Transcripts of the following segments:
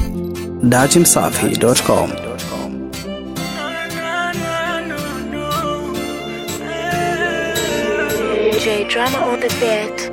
datimsafi.com. J Drama on the beat.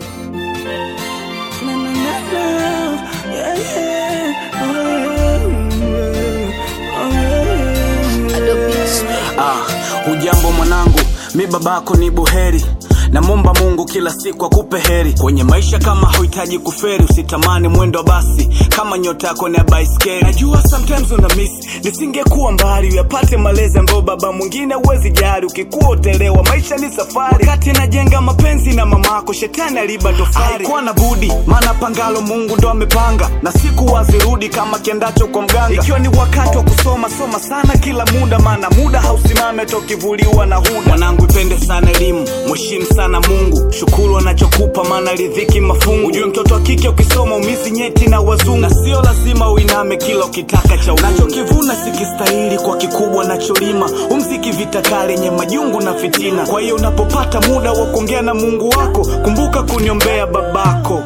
Hujambo mwanangu, mi babako ni buheri. Na momba Mungu kila siku akupe heri. Kwenye maisha kama hauhitaji kuferi, usitamani mwendo basi kama nyota yako ni baiskeli. Najua sometimes una miss, nisingekuwa mbali uyapate malezi ambayo baba mwingine huwezi jari. Ukikuwa utelewa, maisha ni safari. Wakati najenga mapenzi na mamako, shetani aliba tofari. Haikuwa na budi, maana pangalo Mungu ndo amepanga, na siku wazirudi kama kiendacho kwa mganga. Ikiwa ni wakati wa kusoma, soma sana kila muda, maana muda hausimame tokivuliwa na huda. Mwanangu ipende sana elimu, mheshimu sana Mungu, shukuru anachokupa maana ridhiki mafungu. Ujue mtoto wa kike ukisoma umizi nyeti na wazungu, na sio lazima uiname kila ukitaka cha ungu. Nachokivuna sikistahili kwa kikubwa nacholima, umziki vita kale yenye majungu na fitina. Kwa hiyo unapopata muda wa kuongea na Mungu wako, kumbuka kuniombea babako.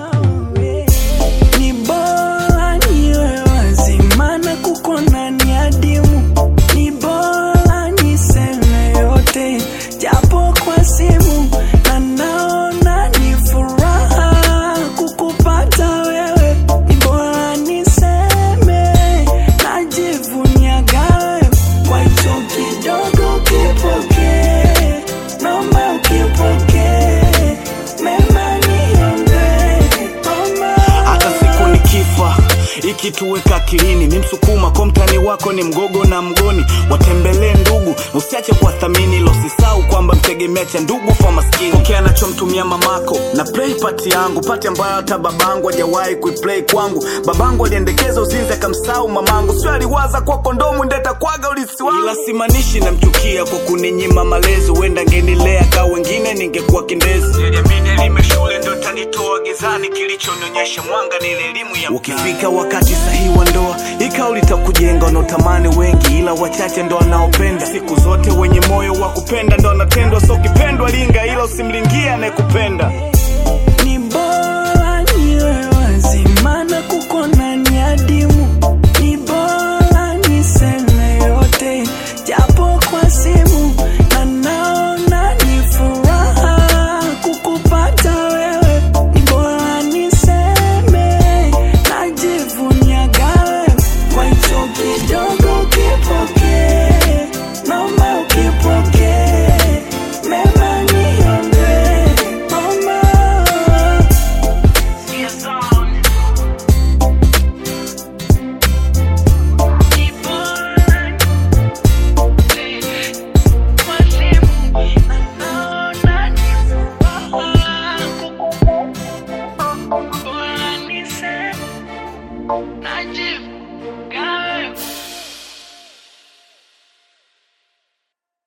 Ni bora niwe wazi, maana kukona ni adimu. Ni bora niseme yote japo kwa simu, na naona ni furaha kukupata wewe. Ni bora niseme najivunia gawe, kwa hicho kidogo kipokee, naomba ukipokee, mema niombe mama. Hata siku nikifa ikituweka akilini, ni msukuma kwa mtani wako ni mgogo na mgoni. Watembelee ndugu, usiache kuwathamini, losisau kwamba mtegemea cha ndugu kwa maskini. Pokea anachomtumia mamako na play party yangu, party ambayo hata babangu hajawahi kuiplay kwangu. Babangu aliendekeza uzinzi akamsahau mamangu, sio aliwaza kwa kondomu ndeta kwaga ulisi wangu. Ila simanishi namchukia kwa kuninyima malezi, wenda ngenilea kwa wengine ningekuwa kindezi. Niliamini elimu shule ndio tanitoa gizani, kilichonionyesha mwanga ni elimu ya. Ukifika wakati sahihi wa ndoa, ikawa litakujenga unaotamani wengi, ila wachache ndo wanaopenda. Siku zote wenye moyo wa kupenda ndo wanatendwa, so kipendwa linga, ila usimlingia anayekupenda. Ni bora niwe wazi, maana kukona ni adimu. Ni bora niseme yote japo kwa simu, na naona ni furaha kukupata wewe. Ni bora niseme najivunia gawe, kwa hicho kidogo kipokee, naomba ukipokee, mema niombe mama. Najib, gawe